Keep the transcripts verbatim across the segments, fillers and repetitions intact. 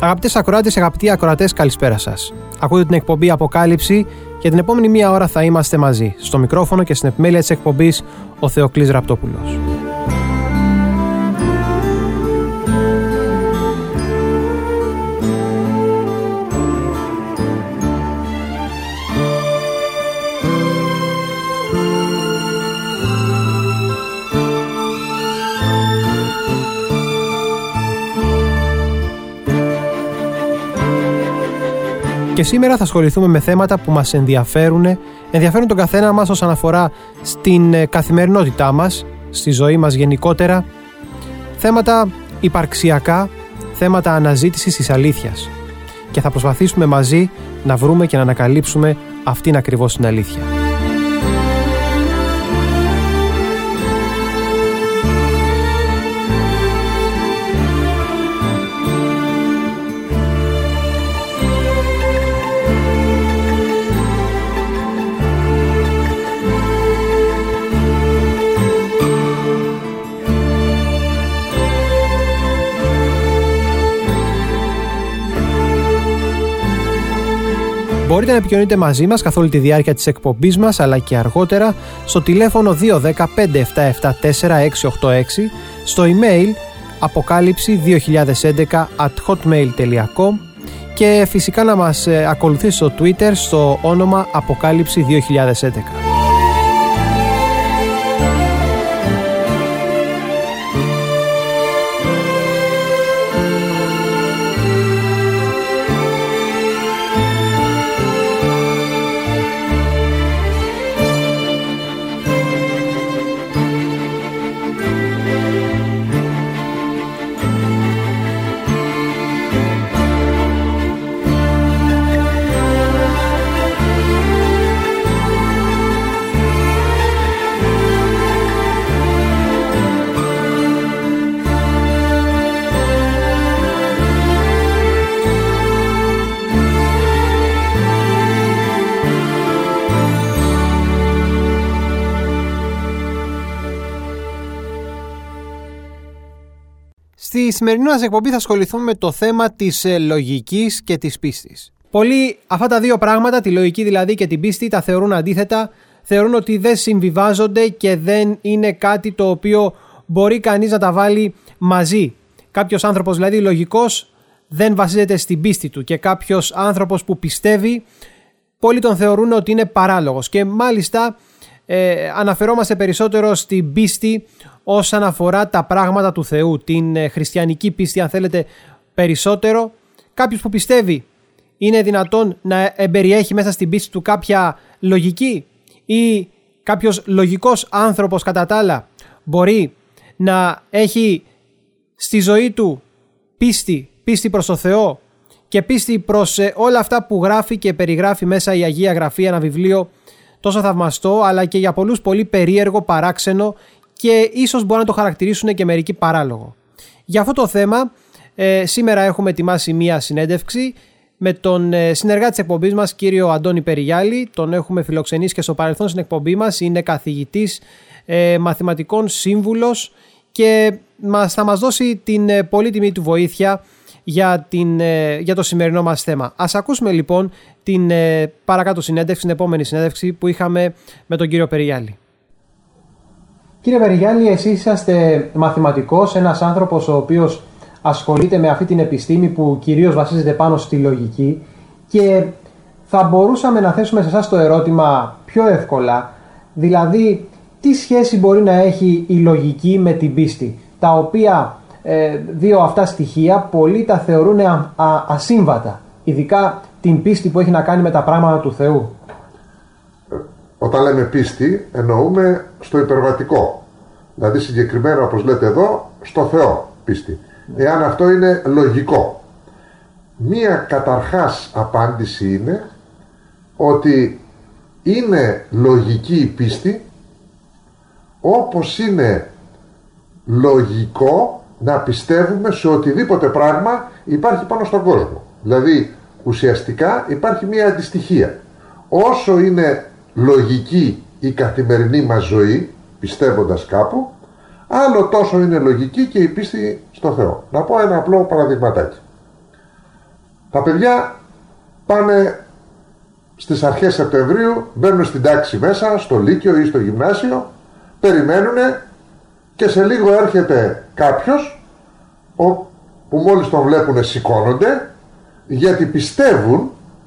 Αγαπητές ακροάτες, αγαπητοί ακροατές, καλησπέρα σας. Ακούτε την εκπομπή Αποκάλυψη και την επόμενη μία ώρα θα είμαστε μαζί. Στο μικρόφωνο και στην επιμέλεια της εκπομπής ο Θεοκλής Ραπτόπουλος. Και σήμερα θα ασχοληθούμε με θέματα που μας ενδιαφέρουν, ενδιαφέρουν τον καθένα μας όσον αφορά στην καθημερινότητά μας, στη ζωή μας γενικότερα, θέματα υπαρξιακά, θέματα αναζήτησης της αλήθειας. Και θα προσπαθήσουμε μαζί να βρούμε και να ανακαλύψουμε αυτήν ακριβώς την αλήθεια. Μπορείτε να επικοινωνείτε μαζί μας καθ' όλη τη διάρκεια της εκπομπής μας, αλλά και αργότερα στο τηλέφωνο δύο ένα μηδέν πέντε επτά επτά τέσσερα έξι οκτώ έξι, στο email αποκάλυψη δύο χιλιάδες έντεκα at hotmail τελεία com και φυσικά να μας ακολουθήσει στο Twitter στο όνομα Αποκάλυψη δύο χιλιάδες έντεκα. Στη σημερινή μας εκπομπή θα ασχοληθούμε με το θέμα της λογικής και της πίστης. Πολλοί αυτά τα δύο πράγματα, τη λογική δηλαδή και την πίστη, τα θεωρούν αντίθετα, θεωρούν ότι δεν συμβιβάζονται και δεν είναι κάτι το οποίο μπορεί κανείς να τα βάλει μαζί. Κάποιος άνθρωπος δηλαδή λογικός δεν βασίζεται στην πίστη του και κάποιος άνθρωπος που πιστεύει, πολλοί τον θεωρούν ότι είναι παράλογος και μάλιστα ε, αναφερόμαστε περισσότερο στην πίστη όσον αφορά τα πράγματα του Θεού, την ε, χριστιανική πίστη αν θέλετε περισσότερο. Κάποιος που πιστεύει είναι δυνατόν να εμπεριέχει μέσα στην πίστη του κάποια λογική, ή κάποιος λογικός άνθρωπος κατά τα άλλα μπορεί να έχει στη ζωή του πίστη, πίστη προς το Θεό και πίστη προς ε, όλα αυτά που γράφει και περιγράφει μέσα η Αγία Γραφή, ένα βιβλίο τόσο θαυμαστό αλλά και για πολλούς πολύ περίεργο, παράξενο και ίσως μπορεί να το χαρακτηρίσουν και μερικοί παράλογο. Για αυτό το θέμα ε, σήμερα έχουμε ετοιμάσει μία συνέντευξη με τον ε, συνεργάτη της εκπομπής μας, κύριο Αντώνη Περιγιάλη. Τον έχουμε φιλοξενήσει και στο παρελθόν στην εκπομπή μας. Είναι καθηγητής ε, μαθηματικών, σύμβουλος και μας, θα μας δώσει την ε, πολύτιμη του βοήθεια για, την, ε, για το σημερινό μας θέμα. Ας ακούσουμε λοιπόν την ε, παρακάτω συνέντευξη, την επόμενη συνέντευξη που είχαμε με τον κύριο Περιγιάλη. Κύριε Περιγιάλη, εσείς είσαστε μαθηματικός, ένας άνθρωπος ο οποίος ασχολείται με αυτή την επιστήμη που κυρίως βασίζεται πάνω στη λογική, και θα μπορούσαμε να θέσουμε σε εσάς το ερώτημα πιο εύκολα, δηλαδή τι σχέση μπορεί να έχει η λογική με την πίστη, τα οποία ε, δύο αυτά στοιχεία πολλοί τα θεωρούν α, α, ασύμβατα, ειδικά την πίστη που έχει να κάνει με τα πράγματα του Θεού. Όταν λέμε πίστη εννοούμε στο υπερβατικό, δηλαδή συγκεκριμένα όπως λέτε εδώ στο Θεό πίστη, εάν αυτό είναι λογικό. Μία καταρχάς απάντηση είναι ότι είναι λογική η πίστη όπως είναι λογικό να πιστεύουμε σε οτιδήποτε πράγμα υπάρχει πάνω στον κόσμο. Δηλαδή ουσιαστικά υπάρχει μία αντιστοιχία. Όσο είναι λογική η καθημερινή μας ζωή, πιστεύοντας κάπου, άλλο τόσο είναι λογική και η πίστη στο Θεό. Να πω ένα απλό παραδειγματάκι. Τα παιδιά πάνε στις αρχές Σεπτεμβρίου, μπαίνουν στην τάξη μέσα, στο Λύκειο ή στο Γυμνάσιο, περιμένουν και σε λίγο έρχεται κάποιος που μόλις τον βλέπουν σηκώνονται, γιατί πιστεύουν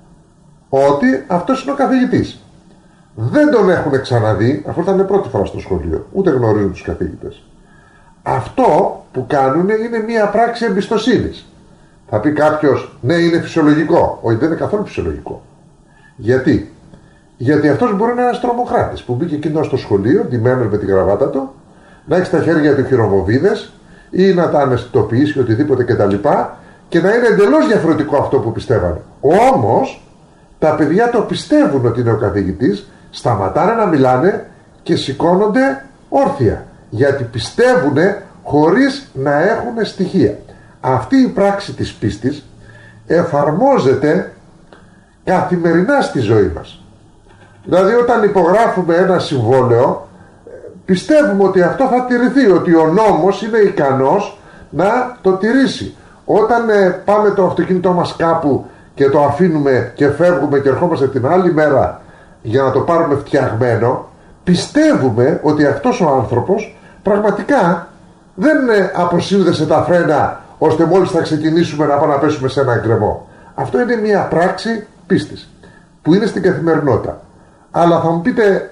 ότι αυτός είναι ο καθηγητής. Δεν τον έχουν ξαναδεί, αφού ήταν πρώτη φορά στο σχολείο, ούτε γνωρίζουν τους καθηγητές. Αυτό που κάνουν είναι μια πράξη εμπιστοσύνης. Θα πει κάποιος, ναι, είναι φυσιολογικό. Όχι, δεν είναι καθόλου φυσιολογικό. Γιατί? Γιατί αυτός μπορεί να είναι ένας τρομοκράτης που μπήκε εκείνο στο σχολείο, ντυμένος με τη γραβάτα του, να έχει στα χέρια του χειροβοβίδες ή να τα αναισθητοποιήσει οτιδήποτε κτλ. Και να είναι εντελώς διαφορετικό αυτό που πιστεύανε. Όμως τα παιδιά το πιστεύουν ότι είναι ο καθηγητής, σταματάνε να μιλάνε και σηκώνονται όρθια. Γιατί πιστεύουν χωρίς να έχουν στοιχεία. Αυτή η πράξη της πίστης εφαρμόζεται καθημερινά στη ζωή μας. Δηλαδή όταν υπογράφουμε ένα συμβόλαιο, πιστεύουμε ότι αυτό θα τηρηθεί, ότι ο νόμος είναι ικανός να το τηρήσει. Όταν ε, πάμε το αυτοκίνητό μας κάπου και το αφήνουμε και φεύγουμε και ερχόμαστε την άλλη μέρα για να το πάρουμε φτιαγμένο, πιστεύουμε ότι αυτός ο άνθρωπος πραγματικά δεν ε, αποσύνδεσε τα φρένα ώστε μόλις θα ξεκινήσουμε να πάμε να πέσουμε σε ένα γκρεμό. Αυτό είναι μια πράξη πίστης που είναι στην καθημερινότητα. Αλλά θα μου πείτε,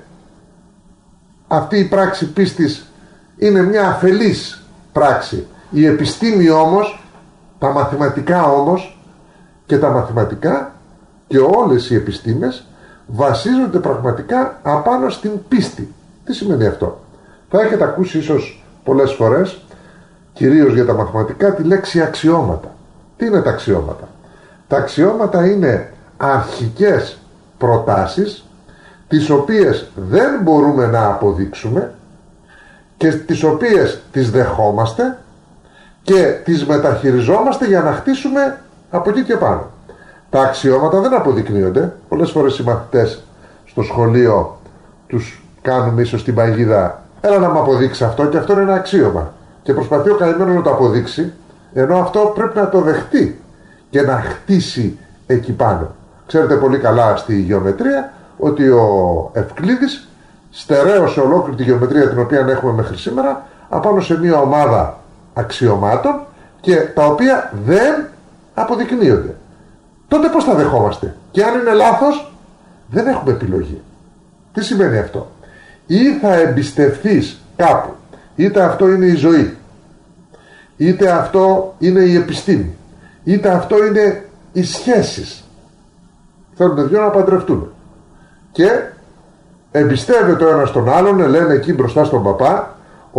αυτή η πράξη πίστης είναι μια αφελής πράξη. Η επιστήμη όμως, τα μαθηματικά όμως και τα μαθηματικά και όλες οι επιστήμες βασίζονται πραγματικά απάνω στην πίστη. Τι σημαίνει αυτό? Θα έχετε ακούσει ίσως πολλές φορές, κυρίως για τα μαθηματικά, τη λέξη αξιώματα. Τι είναι τα αξιώματα? Τα αξιώματα είναι αρχικές προτάσεις τις οποίες δεν μπορούμε να αποδείξουμε και τις οποίες τις δεχόμαστε και τις μεταχειριζόμαστε για να χτίσουμε από εκεί και πάνω. Τα αξιώματα δεν αποδεικνύονται. Πολλές φορές οι μαθητές στο σχολείο τους κάνουμε ίσως την παγίδα, έλα να μου αποδείξει αυτό, και αυτό είναι ένα αξίωμα, και προσπαθεί ο καημένος να το αποδείξει, ενώ αυτό πρέπει να το δεχτεί και να χτίσει εκεί πάνω. Ξέρετε πολύ καλά στη γεωμετρία ότι ο Ευκλήδης στερέωσε ολόκληρη τη γεωμετρία την οποία έχουμε μέχρι σήμερα απάνω σε μια ομάδα αξιωμάτων και τα οποία δεν αποδεικνύονται. Τότε πώς τα δεχόμαστε? Και αν είναι λάθος, δεν έχουμε επιλογή. Τι σημαίνει αυτό? Ή θα εμπιστευθείς κάπου, είτε αυτό είναι η ζωή, είτε αυτό είναι η επιστήμη, είτε αυτό είναι οι σχέσεις. Θέλουν δυο να παντρευτούν και εμπιστεύεται ο ένας τον άλλον, λένε εκεί μπροστά στον παπά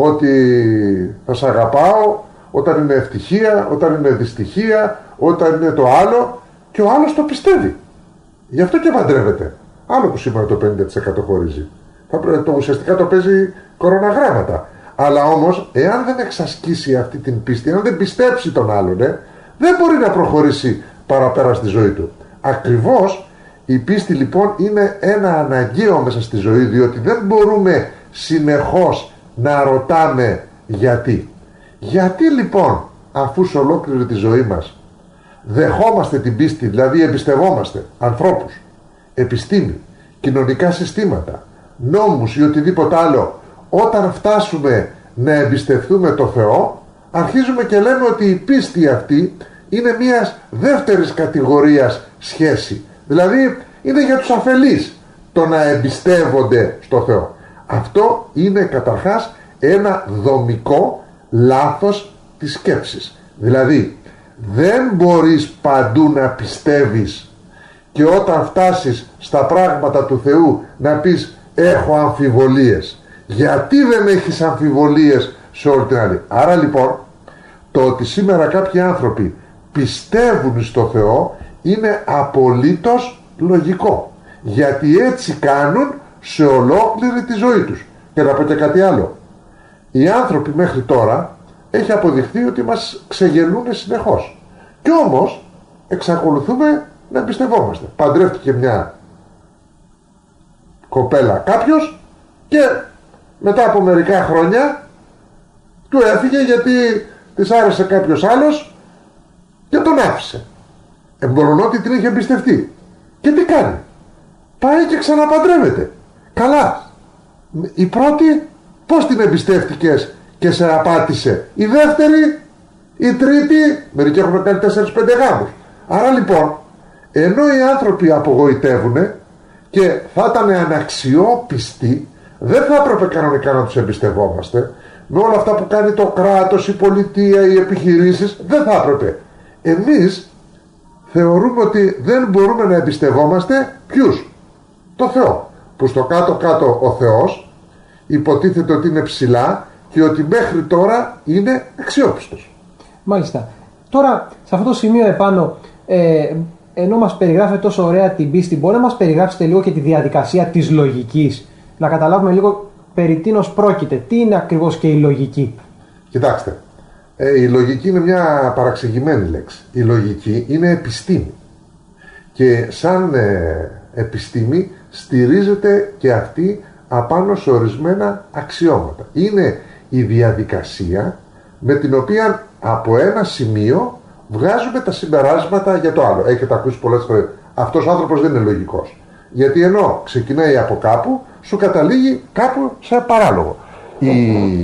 ότι θα σ' αγαπάω όταν είναι ευτυχία, όταν είναι δυστυχία, όταν είναι το άλλο, και ο άλλος το πιστεύει. Γι' αυτό και παντρεύεται. Άλλο που σήμερα το πενήντα τοις εκατό χωρίζει. Θα, το ουσιαστικά το παίζει κοροναγράμματα. Αλλά όμως, εάν δεν εξασκήσει αυτή την πίστη, αν δεν πιστέψει τον άλλον, ε, δεν μπορεί να προχωρήσει παραπέρα στη ζωή του. Ακριβώς η πίστη λοιπόν είναι ένα αναγκαίο μέσα στη ζωή, διότι δεν μπορούμε συνεχώς να ρωτάμε γιατί. Γιατί λοιπόν, αφού σε ολόκληρη τη ζωή μας δεχόμαστε την πίστη, δηλαδή εμπιστευόμαστε ανθρώπους, επιστήμη, κοινωνικά συστήματα, νόμους ή οτιδήποτε άλλο, όταν φτάσουμε να εμπιστευτούμε το Θεό, αρχίζουμε και λέμε ότι η πίστη αυτή είναι μιας δεύτερης κατηγορίας σχέση. Δηλαδή είναι για τους αφελείς το να εμπιστεύονται στο Θεό. Αυτό είναι καταρχάς ένα δομικό λάθος της σκέψης. Δηλαδή δεν μπορείς παντού να πιστεύεις και όταν φτάσεις στα πράγματα του Θεού να πεις έχω αμφιβολίες. Γιατί δεν έχεις αμφιβολίες σε όλη την άλλη? Άρα λοιπόν το ότι σήμερα κάποιοι άνθρωποι πιστεύουν στο Θεό είναι απολύτως λογικό, γιατί έτσι κάνουν σε ολόκληρη τη ζωή τους. Και να πω και κάτι άλλο, οι άνθρωποι μέχρι τώρα έχει αποδειχθεί ότι μας ξεγελούν συνεχώς, και όμως εξακολουθούμε να εμπιστευόμαστε. Παντρεύτηκε μια κοπέλα κάποιος και μετά από μερικά χρόνια του έφυγε γιατί της άρεσε κάποιος άλλος και τον άφησε. εμπορονότη την είχε εμπιστευτεί. Και τι κάνει? Πάει και ξαναπαντρεύεται. Καλά. Η πρώτη πώς την εμπιστεύτηκες και σε απάτησε? Η δεύτερη, η τρίτη, μερικοί έχουν κάνει τέσσερις πέντε γάμους. Άρα λοιπόν, ενώ οι άνθρωποι απογοητεύουν και θα ήταν αναξιόπιστοι, δεν θα έπρεπε κανονικά να τους εμπιστευόμαστε. Με όλα αυτά που κάνει το κράτος, η πολιτεία, οι επιχειρήσεις, δεν θα έπρεπε. Εμείς θεωρούμε ότι δεν μπορούμε να εμπιστευόμαστε ποιους? Το Θεό, που στο κάτω-κάτω ο Θεός υποτίθεται ότι είναι ψηλά και ότι μέχρι τώρα είναι αξιόπιστος. Μάλιστα. Τώρα, σε αυτό το σημείο επάνω, ε, ενώ μας περιγράφετε τόσο ωραία την πίστη, μπορεί να μας περιγράψετε λίγο και τη διαδικασία της λογικής, να καταλάβουμε λίγο περί τίνος πρόκειται, τι είναι ακριβώς και η λογική? Κοιτάξτε, ε, η λογική είναι μια παραξηγημένη λέξη. Η λογική είναι επιστήμη και σαν ε, επιστήμη στηρίζεται και αυτή απάνω σε ορισμένα αξιώματα. Είναι η διαδικασία με την οποία από ένα σημείο βγάζουμε τα συμπεράσματα για το άλλο. Έχετε ακούσει πολλές φορές, αυτός ο άνθρωπος δεν είναι λογικός. Γιατί ενώ ξεκινάει από κάπου, σου καταλήγει κάπου σε παράλογο. Η,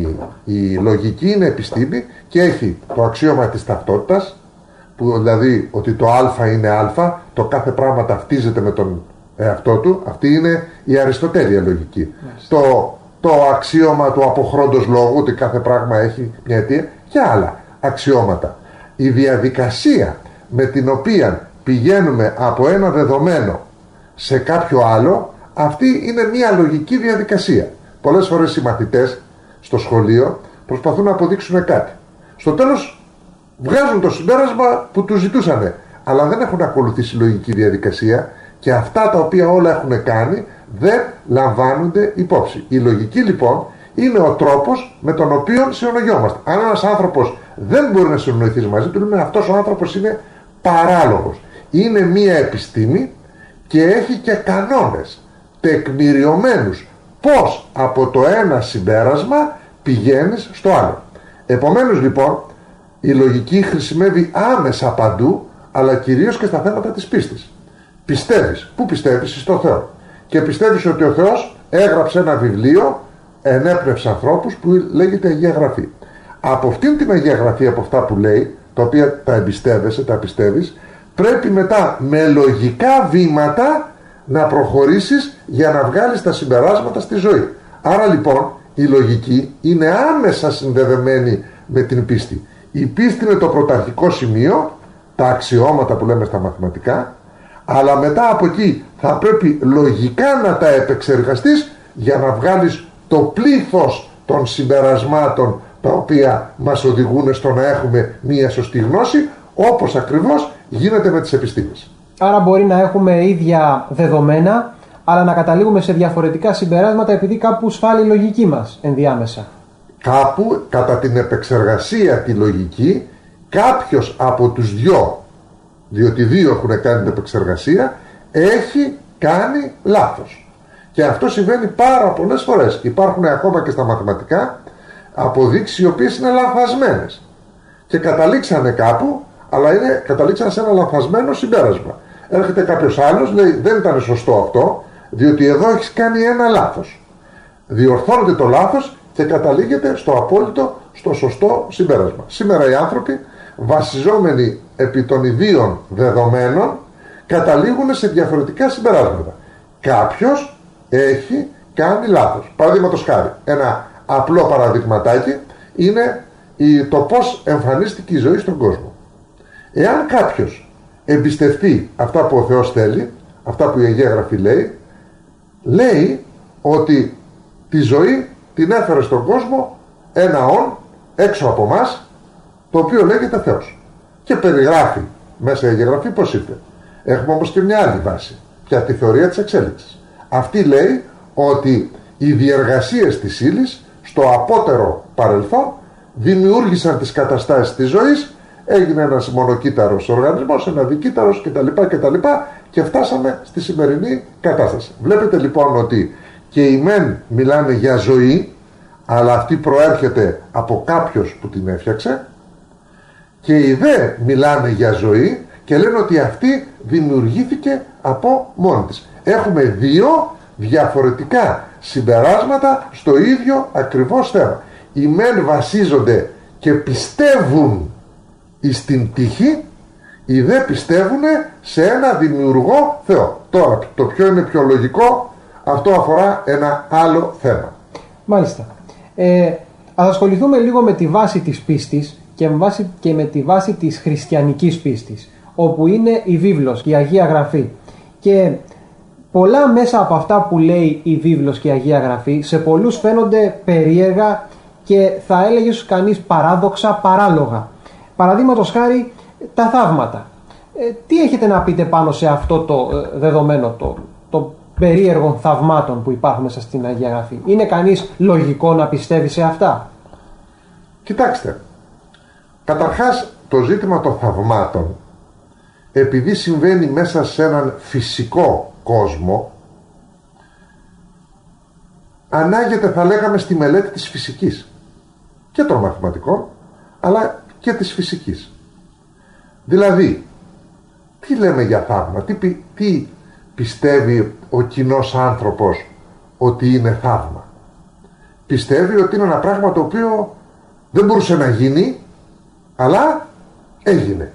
η λογική είναι επιστήμη και έχει το αξίωμα της ταυτότητας, που δηλαδή ότι το α είναι α, το κάθε πράγμα ταυτίζεται με τον εαυτό του. Αυτή είναι η αριστοτέλεια λογική. Το, το αξίωμα του αποχρόντος λόγου, ότι κάθε πράγμα έχει μια αιτία, και άλλα αξιώματα. Η διαδικασία με την οποία πηγαίνουμε από ένα δεδομένο σε κάποιο άλλο, αυτή είναι μια λογική διαδικασία. Πολλές φορές οι μαθητές στο σχολείο προσπαθούν να αποδείξουν κάτι. Στο τέλος βγάζουν το συμπέρασμα που τους ζητούσανε, αλλά δεν έχουν ακολουθήσει λογική διαδικασία και αυτά τα οποία όλα έχουν κάνει δεν λαμβάνονται υπόψη. Η λογική λοιπόν είναι ο τρόπος με τον οποίο συνονογιόμαστε. Αν ένας άνθρωπος δεν μπορεί να συνονοηθεί μαζί του, λέμε αυτός ο άνθρωπος είναι παράλογος. Είναι μία επιστήμη και έχει και κανόνες τεκμηριωμένους πώς από το ένα συμπέρασμα πηγαίνεις στο άλλο. Επομένως λοιπόν η λογική χρησιμεύει άμεσα παντού, αλλά κυρίως και στα θέματα της πίστης. Πιστεύεις. Πού πιστεύεις? Στο Θεό. Και πιστεύεις ότι ο Θεός έγραψε ένα βιβλίο, ενέπνευσε ανθρώπους, που λέγεται Αγία Γραφή. Από αυτήν την Αγία Γραφή, από αυτά που λέει, τα οποία τα εμπιστεύεσαι, τα πιστεύεις, πρέπει μετά με λογικά βήματα να προχωρήσεις για να βγάλεις τα συμπεράσματα στη ζωή. Άρα λοιπόν η λογική είναι άμεσα συνδεδεμένη με την πίστη. Η πίστη είναι το πρωταρχικό σημείο, τα αξιώματα που λέμε στα μαθηματικά, αλλά μετά από εκεί θα πρέπει λογικά να τα επεξεργαστείς για να βγάλεις το πλήθος των συμπερασμάτων τα οποία μας οδηγούν στο να έχουμε μία σωστή γνώση, όπως ακριβώς γίνεται με τις επιστήμες. Άρα μπορεί να έχουμε ίδια δεδομένα, αλλά να καταλήγουμε σε διαφορετικά συμπεράσματα επειδή κάπου σφάλει η λογική μας ενδιάμεσα. Κάπου κατά την επεξεργασία τη λογική, κάποιος από τους δυο, διότι δύο έχουν κάνει την επεξεργασία, έχει κάνει λάθος. Και αυτό συμβαίνει πάρα πολλές φορές. Υπάρχουν ακόμα και στα μαθηματικά αποδείξεις οι οποίες είναι λανθασμένες και καταλήξανε κάπου, αλλά είναι, καταλήξανε σε ένα λανθασμένο συμπέρασμα. Έρχεται κάποιος άλλος, λέει δεν ήταν σωστό αυτό, διότι εδώ έχεις κάνει ένα λάθος. Διορθώνεται το λάθος και καταλήγεται στο απόλυτο, στο σωστό συμπέρασμα. Σήμερα οι άνθρωποι, βασιζόμενοι επί των ιδίων δεδομένων, καταλήγουν σε διαφορετικά συμπεράσματα. Κάποιος έχει κάνει λάθος. Παραδείγματος χάρη, ένα απλό παραδειγματάκι είναι το πώς εμφανίστηκε η ζωή στον κόσμο. Εάν κάποιος εμπιστευτεί αυτά που ο Θεός θέλει, αυτά που η Αγία Γραφή λέει, λέει ότι τη ζωή την έφερε στον κόσμο ένα όν έξω από μας, το οποίο λέγεται Θεός, και περιγράφει μέσα η Αγία Γραφή πως ήρθε. Έχουμε όμως και μια άλλη βάση, πια τη θεωρία της εξέλιξης. Αυτή λέει ότι οι διεργασίες της ύλης στο απότερο παρελθόν δημιούργησαν τις καταστάσεις της ζωής, έγινε ένας μονοκύτταρος οργανισμός, ένα δικύτταρος κτλ, κτλ και φτάσαμε στη σημερινή κατάσταση. Βλέπετε λοιπόν ότι και οι μεν μιλάνε για ζωή, αλλά αυτή προέρχεται από κάποιος που την έφτιαξε, και οι δε μιλάνε για ζωή και λένε ότι αυτή δημιουργήθηκε από μόνη της. Έχουμε δύο διαφορετικά συμπεράσματα στο ίδιο ακριβώς θέμα. Οι μεν βασίζονται και πιστεύουν στην τύχη, οι δε πιστεύουν σε ένα δημιουργό Θεό. Τώρα το ποιο είναι πιο λογικό, αυτό αφορά ένα άλλο θέμα. Μάλιστα. Ε, ας ασχοληθούμε λίγο με τη βάση της πίστης και με, βάση, και με τη βάση της χριστιανικής πίστης, όπου είναι η βίβλος και η Αγία Γραφή. Και πολλά μέσα από αυτά που λέει η βίβλος και η Αγία Γραφή σε πολλούς φαίνονται περίεργα και θα έλεγε κανείς παράδοξα, παράλογα. Παραδείγματος χάρη τα θαύματα. Ε, τι έχετε να πείτε πάνω σε αυτό το ε, δεδομένο, το, το περίεργων θαυμάτων που υπάρχουν μέσα στην Αγία Γραφή? Είναι κανείς λογικό να πιστεύει σε αυτά? Κοιτάξτε, καταρχάς το ζήτημα των θαυμάτων, επειδή συμβαίνει μέσα σε έναν φυσικό κόσμο, ανάγεται, θα λέγαμε, στη μελέτη της φυσικής και των μαθηματικών, αλλά και της φυσικής. Δηλαδή, τι λέμε για θαύμα, τι, πι, τι πιστεύει ο κοινός άνθρωπος ότι είναι θαύμα? Πιστεύει ότι είναι ένα πράγμα το οποίο δεν μπορούσε να γίνει, αλλά έγινε.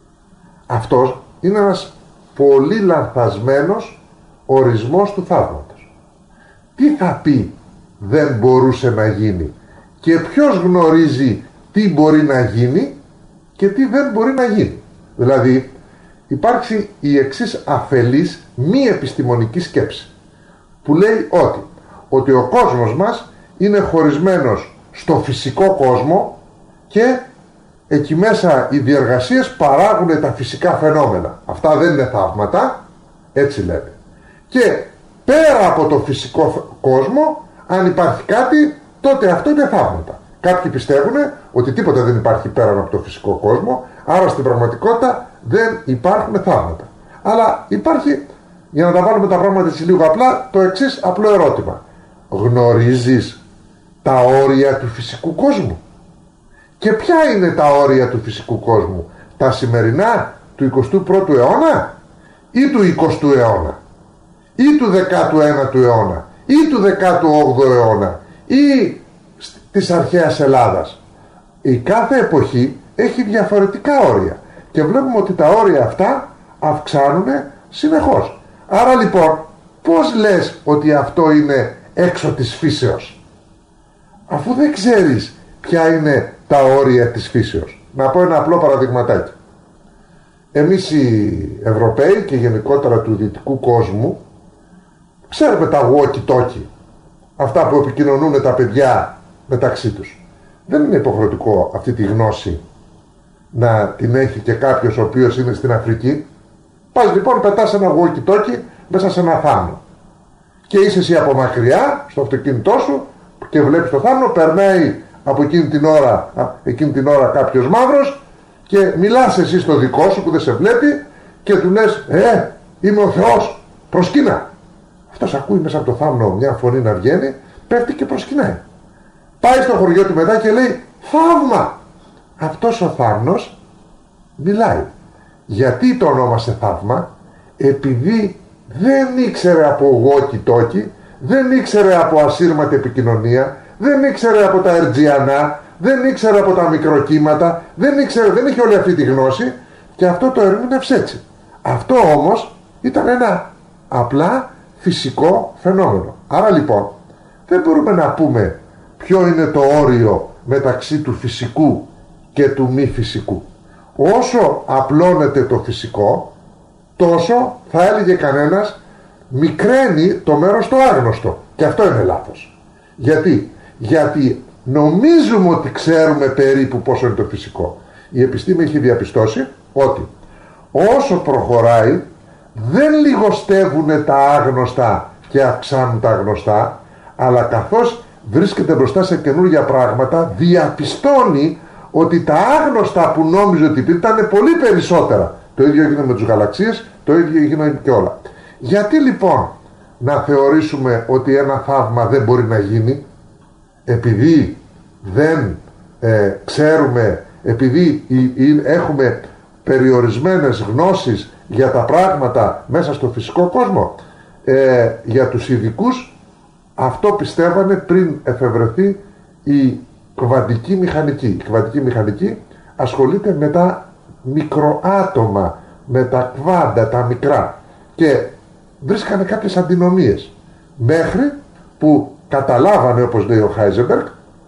Αυτός είναι ένας πολύ λανθασμένος ορισμός του θαύματος. Τι θα πει δεν μπορούσε να γίνει, και ποιος γνωρίζει τι μπορεί να γίνει και τι δεν μπορεί να γίνει? Δηλαδή υπάρχει η εξής αφελής μη επιστημονική σκέψη που λέει ότι, ότι ο κόσμος μας είναι χωρισμένος στο φυσικό κόσμο και εκεί μέσα οι διεργασίες παράγουν τα φυσικά φαινόμενα. Αυτά δεν είναι θαύματα, έτσι λένε. Και πέρα από το φυσικό κόσμο, αν υπάρχει κάτι, τότε αυτό είναι θαύματα. Κάποιοι πιστεύουν ότι τίποτα δεν υπάρχει πέραν από το φυσικό κόσμο, άρα στην πραγματικότητα δεν υπάρχουν θαύματα. Αλλά υπάρχει, για να τα βάλουμε τα πράγματα έτσι λίγο απλά, το εξής απλό ερώτημα. Γνωρίζεις τα όρια του φυσικού κόσμου? Και ποια είναι τα όρια του φυσικού κόσμου? Τα σημερινά του εικοστού πρώτου αιώνα ή του εικοστού αιώνα ή του δεκάτου ένατου αιώνα ή του δεκάτου όγδοου αιώνα ή της αρχαίας Ελλάδας? Η κάθε εποχή έχει διαφορετικά όρια και βλέπουμε ότι τα όρια αυτά αυξάνουν συνεχώς. Άρα λοιπόν, πώς λες ότι αυτό είναι έξω της φύσεως, αφού δεν ξέρεις ποια είναι τα όρια της φύσεως? Να πω ένα απλό παραδειγματάκι. Εμείς οι Ευρωπαίοι και γενικότερα του δυτικού κόσμου ξέρουμε τα walkie-talkie, αυτά που επικοινωνούν τα παιδιά μεταξύ τους. Δεν είναι υποχρεωτικό αυτή τη γνώση να την έχει και κάποιος ο οποίος είναι στην Αφρική. Πας λοιπόν, πετάς ένα walkie-talkie μέσα σε ένα θάμνο και είσαι εσύ από μακριά στο αυτοκίνητό σου και βλέπεις το θάμνο, περνάει από εκείνη την ώρα, εκείνη την ώρα κάποιος μαύρος και μιλάς εσύ στο δικό σου που δεν σε βλέπει και του λες «Ε, είμαι ο Θεός, προσκύνα». Αυτός ακούει μέσα από το θάμνο μια φωνή να βγαίνει, πέφτει και προσκυνάει. Πάει στο χωριό του μετά και λέει «Θαύμα». Αυτός ο θάμνος μιλάει. Γιατί το ονόμασε θαύμα? Επειδή δεν ήξερε από walkie-talkie, δεν ήξερε από ασύρματη επικοινωνία, δεν ήξερε από τα ερτζιανά, δεν ήξερε από τα μικροκύματα, δεν ήξερε, δεν είχε όλη αυτή τη γνώση και αυτό το ερμήνευσε έτσι. Αυτό όμως ήταν ένα απλά φυσικό φαινόμενο. Άρα λοιπόν δεν μπορούμε να πούμε ποιο είναι το όριο μεταξύ του φυσικού και του μη φυσικού. Όσο απλώνεται το φυσικό, τόσο θα έλεγε κανένας μικραίνει το μέρος το άγνωστο. Και αυτό είναι λάθος. Γιατί? Γιατί νομίζουμε ότι ξέρουμε περίπου πόσο είναι το φυσικό. Η επιστήμη έχει διαπιστώσει ότι όσο προχωράει δεν λιγοστεύουν τα άγνωστα και αυξάνουν τα γνωστά, αλλά καθώς βρίσκεται μπροστά σε καινούργια πράγματα διαπιστώνει ότι τα άγνωστα που νόμιζε ότι ήταν πολύ περισσότερα. Το ίδιο έγινε με τους γαλαξίες, το ίδιο έγινε και όλα. Γιατί λοιπόν να θεωρήσουμε ότι ένα θαύμα δεν μπορεί να γίνει? Επειδή δεν ε, ξέρουμε, επειδή η, η, έχουμε περιορισμένες γνώσεις για τα πράγματα μέσα στο φυσικό κόσμο. Ε, για τους ειδικούς αυτό πιστεύανε πριν εφευρεθεί η κβαντική μηχανική. Η κβαντική μηχανική ασχολείται με τα μικροάτομα, με τα κβάντα, τα μικρά, και βρίσκανε κάποιες αντινομίες, μέχρι που καταλάβανε, όπως λέει ο Χάιζενμπεργκ,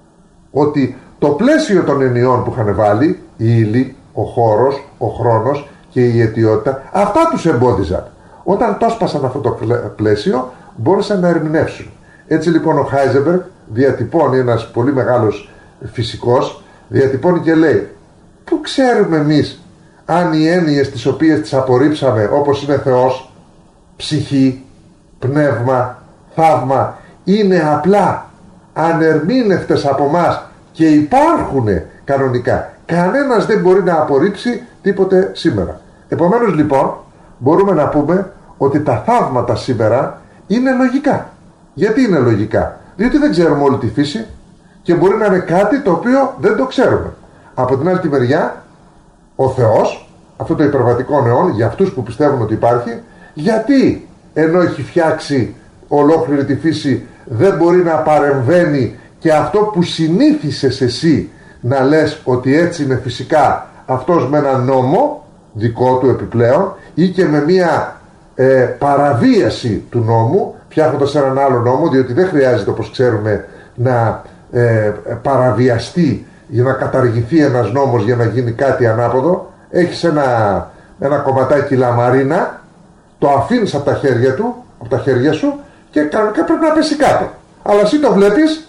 ότι το πλαίσιο των ενιών που είχαν βάλει, η ύλη, ο χώρος, ο χρόνος και η αιτιότητα, αυτά τους εμπόδιζαν. Όταν το σπάσαν αυτό το πλαίσιο, μπόρεσαν να ερμηνεύσουν. Έτσι λοιπόν ο Χάιζενμπεργκ διατυπώνει, ένας πολύ μεγάλος φυσικός, διατυπώνει και λέει: πού ξέρουμε εμείς αν οι έννοιες τις οποίες τις απορρίψαμε, όπως είναι Θεός, ψυχή, πνεύμα, θαύμα, είναι απλά ανερμήνευτες από μας και υπάρχουν κανονικά? Κανένας δεν μπορεί να απορρίψει τίποτε σήμερα. Επομένως λοιπόν μπορούμε να πούμε ότι τα θαύματα σήμερα είναι λογικά. Γιατί είναι λογικά? Διότι δεν ξέρουμε όλη τη φύση και μπορεί να είναι κάτι το οποίο δεν το ξέρουμε. Από την άλλη τη μεριά, ο Θεός, αυτό το υπερβατικό νεόν, για αυτούς που πιστεύουν ότι υπάρχει, γιατί ενώ έχει φτιάξει ολόκληρη τη φύση δεν μπορεί να παρεμβαίνει και αυτό που συνήθισες εσύ να λες ότι έτσι είναι φυσικά, αυτός με ένα νόμο δικό του επιπλέον ή και με μια ε, παραβίαση του νόμου, φτιάχνοντας έναν άλλο νόμο, διότι δεν χρειάζεται, όπως ξέρουμε, να ε, παραβιαστεί για να καταργηθεί ένας νόμος για να γίνει κάτι ανάποδο. Έχεις ένα, ένα κομματάκι λαμαρίνα, το αφήνεις από τα χέρια του, από τα χέρια σου, και κανονικά πρέπει να πέσει κάτω. Αλλά εσύ το βλέπεις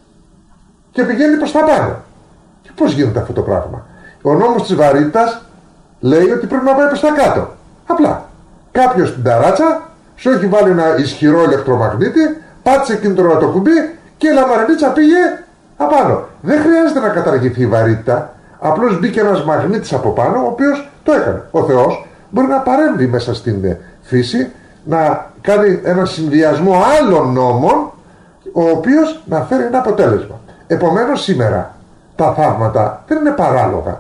και πηγαίνει προς τα πάνω. Και πώς γίνεται αυτό το πράγμα? Ο νόμος της βαρύτητας λέει ότι πρέπει να πάει προς τα κάτω. Απλά κάποιος στην ταράτσα σου έχει βάλει ένα ισχυρό ηλεκτρομαγνήτη, πάτησε εκείνο το κουμπί και η λαμαρινίτσα πήγε απάνω. Δεν χρειάζεται να καταργηθεί η βαρύτητα. Απλώς μπήκε ένας μαγνήτης από πάνω, ο οποίος το έκανε. Ο Θεός μπορεί να παρέμβει μέσα στην φύση, να κάνει ένα συνδυασμό άλλων νόμων, ο οποίος να φέρει ένα αποτέλεσμα. Επομένως σήμερα τα θαύματα δεν είναι παράλογα.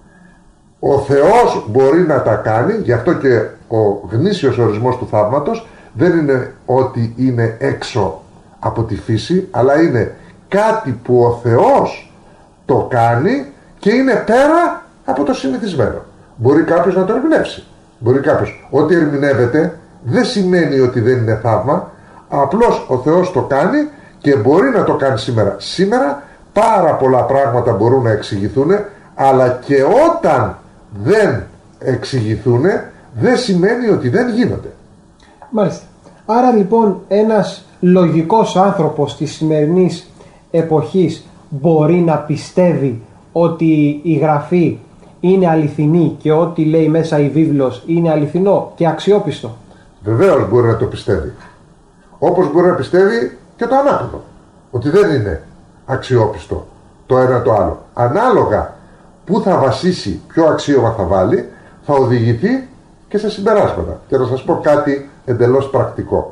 Ο Θεός μπορεί να τα κάνει, γι' αυτό και ο γνήσιος ορισμός του θαύματος δεν είναι ότι είναι έξω από τη φύση, αλλά είναι κάτι που ο Θεός το κάνει και είναι πέρα από το συνηθισμένο. Μπορεί κάποιος να το ερμηνεύσει. Μπορεί κάποιος. Ό,τι ερμηνεύεται δεν σημαίνει ότι δεν είναι θαύμα. Απλώς ο Θεός το κάνει και μπορεί να το κάνει σήμερα. Σήμερα πάρα πολλά πράγματα μπορούν να εξηγηθούν, αλλά και όταν δεν εξηγηθούν δεν σημαίνει ότι δεν γίνονται. Μάλιστα. Άρα λοιπόν ένας λογικός άνθρωπος της σημερινής εποχής μπορεί να πιστεύει ότι η Γραφή είναι αληθινή και ό,τι λέει μέσα η βίβλος είναι αληθινό και αξιόπιστο? Βεβαίως μπορεί να το πιστεύει. Όπως μπορεί να πιστεύει και το ανάποδο, ότι δεν είναι αξιόπιστο το ένα το άλλο. Ανάλογα που θα βασίσει, ποιο αξίωμα θα βάλει, θα οδηγηθεί και σε συμπεράσματα. Και να σας πω κάτι εντελώς πρακτικό.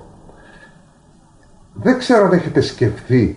Δεν ξέρω αν έχετε σκεφτεί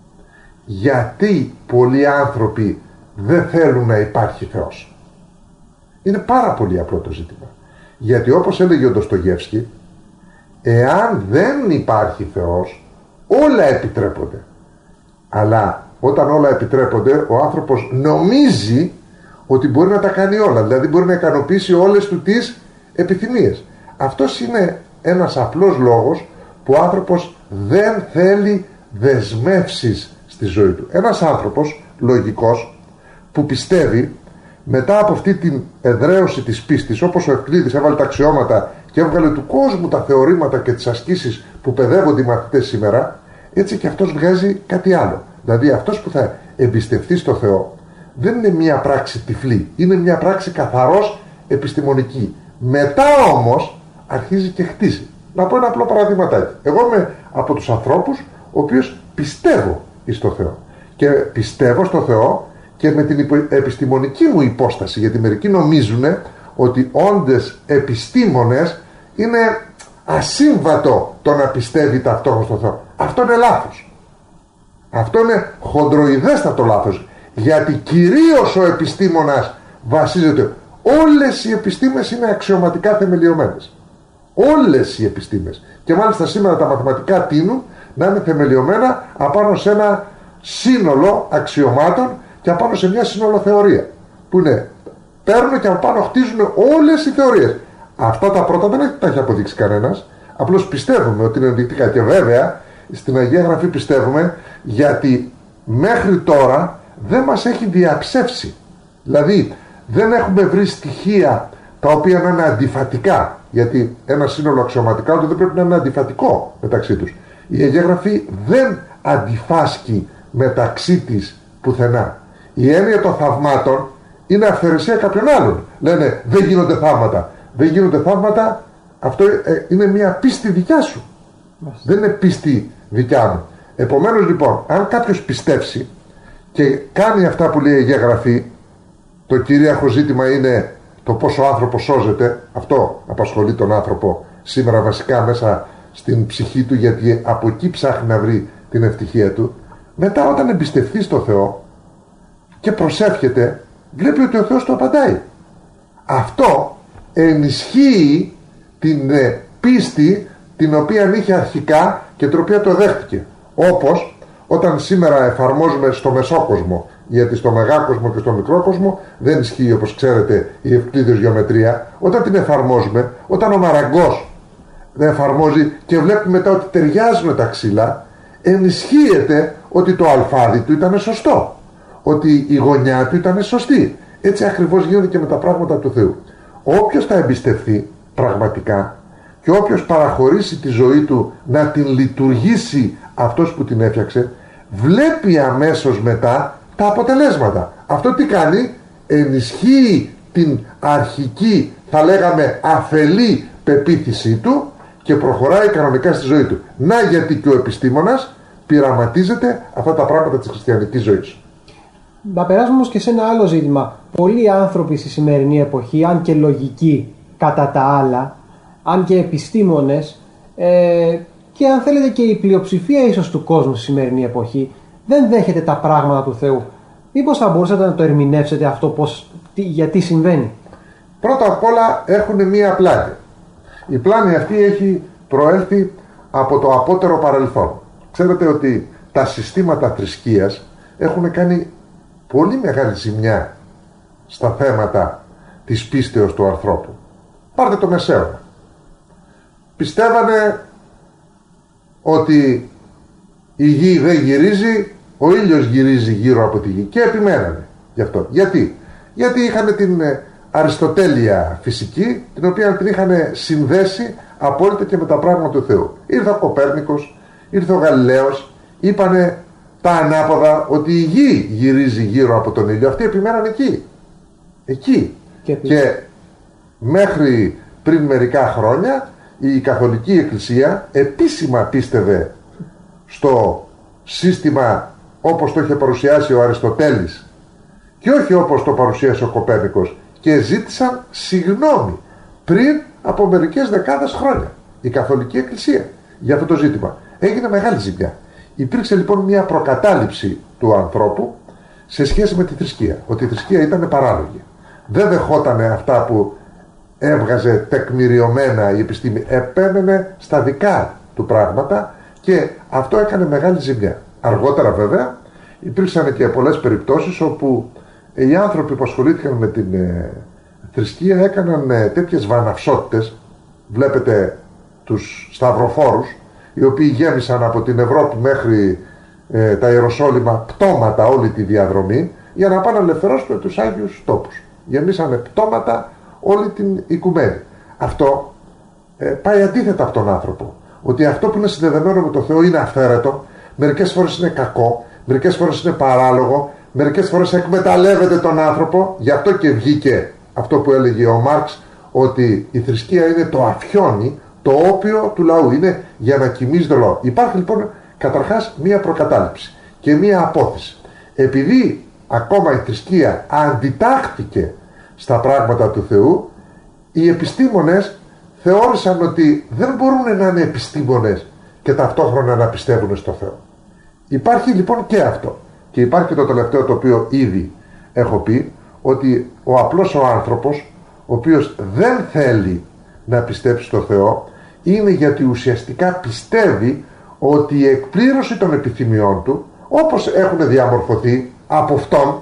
γιατί πολλοί άνθρωποι δεν θέλουν να υπάρχει Θεός. Είναι πάρα πολύ απλό το ζήτημα. Γιατί όπως έλεγε ο Ντοστογεύσκι, εάν δεν υπάρχει Θεός, όλα επιτρέπονται. Αλλά όταν όλα επιτρέπονται, ο άνθρωπος νομίζει ότι μπορεί να τα κάνει όλα. Δηλαδή μπορεί να ικανοποιήσει όλες του τις επιθυμίες. Αυτός είναι ένας απλός λόγος που ο άνθρωπος δεν θέλει δεσμεύσεις στη ζωή του. Ένας άνθρωπος λογικός που πιστεύει, μετά από αυτή την εδραίωση της πίστης, όπως ο Ευκλήδης έβαλε τα αξιώματα και έβγαλε του κόσμου τα θεωρήματα και τις ασκήσεις που παιδεύονται οι μαθητές σήμερα, έτσι και αυτός βγάζει κάτι άλλο. Δηλαδή αυτός που θα εμπιστευτεί στο Θεό δεν είναι μια πράξη τυφλή, είναι μια πράξη καθαρός επιστημονική. Μετά όμως αρχίζει και χτίζει. Να πω ένα απλό παραδειγματάκι. Εγώ είμαι από τους ανθρώπους ο οποίος πιστεύω στο Θεό. Και πιστεύω στο Θεό και με την επιστημονική μου υπόσταση, γιατί μερικοί νομίζουν ότι όντες επιστήμονες είναι ασύμβατο το να πιστεύει ταυτόχρονα στο Θεό. Αυτό είναι λάθος. Αυτό είναι χοντροειδέστατο λάθος. Γιατί κυρίως ο επιστήμονας βασίζεται Όλες οι επιστήμες είναι αξιωματικά θεμελιωμένες. Όλες οι επιστήμες. Και μάλιστα σήμερα τα μαθηματικά τείνουν να είναι θεμελιωμένα απάνω σε ένα σύνολο αξιωμάτων και απάνω σε μια σύνολο θεωρία. Που είναι, παίρνουν και απάνω χτίζουν όλες οι θεωρίες. Αυτά τα πρώτα δεν τα έχει αποδείξει κανένας. Απλώς πιστεύουμε ότι είναι ενδεικτικά. Και βέβαια στην Αγία Γραφή πιστεύουμε, γιατί μέχρι τώρα δεν μας έχει διαψεύσει. Δηλαδή δεν έχουμε βρει στοιχεία τα οποία να είναι αντιφατικά. Γιατί ένα σύνολο αξιωματικά δεν πρέπει να είναι αντιφατικό μεταξύ τους. Η Αγία Γραφή δεν αντιφάσκει μεταξύ της πουθενά. Η έννοια των θαυμάτων είναι αυθαιρεσία κάποιων άλλων. Λένε δεν γίνονται θαύματα. Δεν γίνονται θαύματα, αυτό είναι μια πίστη δικιά σου. Μάλιστα. Δεν είναι πίστη δικιά μου. Επομένως λοιπόν, αν κάποιος πιστέψει και κάνει αυτά που λέει η Αγία Γραφή, το κυρίαρχο ζήτημα είναι το πόσο ο άνθρωπος σώζεται. Αυτό απασχολεί τον άνθρωπο σήμερα βασικά μέσα στην ψυχή του, γιατί από εκεί ψάχνει να βρει την ευτυχία του. Μετά όταν εμπιστευτεί στο Θεό και προσεύχεται, βλέπει ότι ο Θεός του απαντάει. Αυτό ενισχύει την ε, πίστη την οποία είχε αρχικά και την οποία το δέχτηκε. Όπως όταν σήμερα εφαρμόζουμε στο μεσόκοσμο, γιατί στο μεγάκοσμο και στο μικρόκοσμο δεν ισχύει, όπως ξέρετε, η ευκλήδιος γεωμετρία. Όταν την εφαρμόζουμε, όταν ο Μαραγκός δεν εφαρμόζει και βλέπουμε μετά ότι ταιριάζουν τα ξύλα, ενισχύεται ότι το αλφάδι του ήταν σωστό, ότι η γωνιά του ήταν σωστή. Έτσι ακριβώς γίνεται και με τα πράγματα του Θεού. Όποιος τα εμπιστευτεί πραγματικά και όποιος παραχωρήσει τη ζωή του να την λειτουργήσει αυτός που την έφτιαξε, βλέπει αμέσως μετά τα αποτελέσματα. Αυτό τι κάνει? Ενισχύει την αρχική, θα λέγαμε αφελή πεποίθησή του και προχωράει κανονικά στη ζωή του. Να γιατί και ο επιστήμονας πειραματίζεται αυτά τα πράγματα της χριστιανικής ζωής. Να περάσουμε όμως και σε ένα άλλο ζήτημα. Πολλοί άνθρωποι στη σημερινή εποχή, αν και λογικοί κατά τα άλλα, αν και επιστήμονες, ε, και αν θέλετε και η πλειοψηφία ίσως του κόσμου στη σημερινή εποχή, δεν δέχεται τα πράγματα του Θεού. Μήπως θα μπορούσατε να το ερμηνεύσετε αυτό, πώς, τι, γιατί συμβαίνει? Πρώτα απ' όλα έχουν μία πλάνη. Η πλάνη αυτή έχει προέλθει από το απότερο παρελθόν. Ξέρετε ότι τα συστήματα θρησκείας έχουν κάνει πολύ μεγάλη ζημιά στα θέματα της πίστεως του ανθρώπου. Πάρτε το Μεσαίωνα. Πιστεύανε ότι η γη δεν γυρίζει, ο ήλιος γυρίζει γύρω από τη γη και επιμένανε γι' αυτό. Γιατί? Γιατί είχαν την αριστοτέλεια φυσική, την οποία την είχαν συνδέσει απόλυτα και με τα πράγματα του Θεού. Ήρθε ο Κοπέρνικος, ήρθε ο Γαλιλαίος, είπανε τα ανάποδα ότι η γη γυρίζει γύρω από τον ήλιο. Αυτοί επιμέναν εκεί. Εκεί. Και, και μέχρι πριν μερικά χρόνια η Καθολική Εκκλησία επίσημα πίστευε στο σύστημα όπως το είχε παρουσιάσει ο Αριστοτέλης και όχι όπως το παρουσίασε ο Κοπέρνικος, και ζήτησαν συγγνώμη πριν από μερικές δεκάδες χρόνια η Καθολική Εκκλησία για αυτό το ζήτημα. Έγινε μεγάλη ζημιά. Υπήρξε λοιπόν μια προκατάληψη του ανθρώπου σε σχέση με τη θρησκεία, ότι η θρησκεία ήταν παράλογη. Δεν δεχότανε αυτά που έβγαζε τεκμηριωμένα η επιστήμη, επέμενε στα δικά του πράγματα και αυτό έκανε μεγάλη ζημιά. Αργότερα βέβαια υπήρξαν και πολλές περιπτώσεις όπου οι άνθρωποι που ασχολήθηκαν με την ε, θρησκεία έκαναν ε, τέτοιες βαναυσότητες. Βλέπετε τους σταυροφόρους, οι οποίοι γέμισαν από την Ευρώπη μέχρι ε, τα Ιεροσόλυμα πτώματα όλη τη διαδρομή για να πάνε να ελευθερώσουν τους Άγιους τόπους. Γεμίσανε πτώματα όλη την οικουμένη. Αυτό ε, πάει αντίθετα από τον άνθρωπο. Ότι αυτό που είναι συνδεδεμένο με το Θεό είναι αυθαίρετο, μερικές φορές είναι κακό, μερικές φορές είναι παράλογο, μερικές φορές εκμεταλλεύεται τον άνθρωπο. Γι' αυτό και βγήκε αυτό που έλεγε ο Μάρξ, ότι η θρησκεία είναι το αφιόνι, το όπιο του λαού, είναι για να κοιμίζει το λαό. Υπάρχει λοιπόν καταρχάς μία προκατάληψη και μία απόθεση. Επειδή ακόμα η θρησκεία αντιτάχθηκε στα πράγματα του Θεού, οι επιστήμονες θεώρησαν ότι δεν μπορούν να είναι επιστήμονες και ταυτόχρονα να πιστεύουν στο Θεό. Υπάρχει λοιπόν και αυτό. Και υπάρχει και το τελευταίο, το οποίο ήδη έχω πει, ότι ο απλός ο άνθρωπος ο οποίος δεν θέλει να πιστέψει στο Θεό, είναι γιατί ουσιαστικά πιστεύει ότι η εκπλήρωση των επιθυμιών του, όπως έχουν διαμορφωθεί από αυτόν,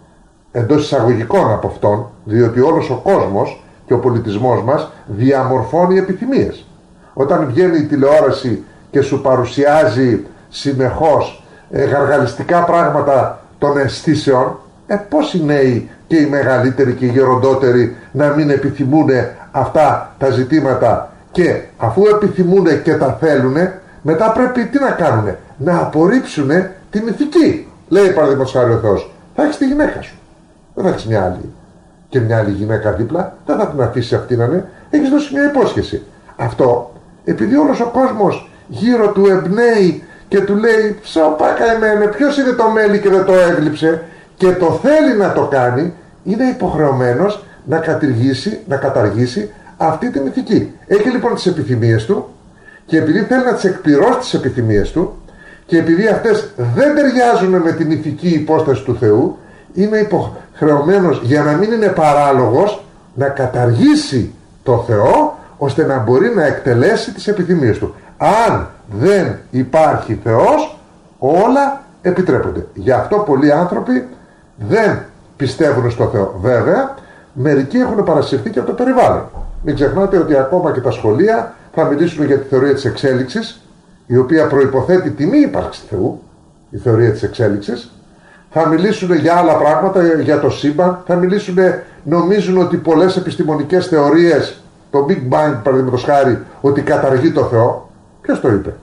εντός εισαγωγικών από αυτόν, διότι όλος ο κόσμος και ο πολιτισμός μας διαμορφώνει επιθυμίες. Όταν βγαίνει η τηλεόραση και σου παρουσιάζει συνεχώς ε, γαργαλιστικά πράγματα των αισθήσεων, ε, πώς οι νέοι και οι μεγαλύτεροι και οι γεροντότεροι να μην επιθυμούν αυτά τα ζητήματα, και αφού επιθυμούν και τα θέλουν, μετά πρέπει τι να κάνουν? Να απορρίψουν την ηθική. Λέει παραδείγματος χάρη ο Θεός, θα έχεις τη γυναίκα σου, δεν θα έχεις μια άλλη και μια άλλη γυναίκα δίπλα, δεν θα την αφήσει αυτή να είναι, έχεις δώσει μια υπόσχεση. Αυτό επειδή όλος ο κόσμος γύρω του εμπνέει και του λέει ψωπά καημένε, ποιος είναι το μέλι και δεν το έγλειψε, και το θέλει να το κάνει, είναι υποχρεωμένος να κατηργήσει, να καταργήσει αυτή την ηθική. Έχει λοιπόν τις επιθυμίες του, και επειδή θέλει να τις εκπληρώσει τις επιθυμίες του, και επειδή αυτές δεν ταιριάζουν με την ηθική υπόσταση του Θεού, είναι υποχρεωμένος, για να μην είναι παράλογος, να καταργήσει το Θεό, ώστε να μπορεί να εκτελέσει τις επιθυμίες του. Αν δεν υπάρχει Θεός, όλα επιτρέπονται. Γι' αυτό πολλοί άνθρωποι δεν πιστεύουν στο Θεό. Βέβαια, μερικοί έχουν παρασυρθεί και από το περιβάλλον. Μην ξεχνάτε ότι ακόμα και τα σχολεία θα μιλήσουν για τη θεωρία της εξέλιξης, η οποία προϋποθέτει τη μη ύπαρξη Θεού, η θεωρία της εξέλιξης. Θα μιλήσουν για άλλα πράγματα, για το σύμπαν. Θα μιλήσουν, νομίζουν ότι πολλές επιστημονικές θεωρίες, το Big Bang παραδείγματος χάρη, ότι καταργεί το Θεό. Ποιος το είπε?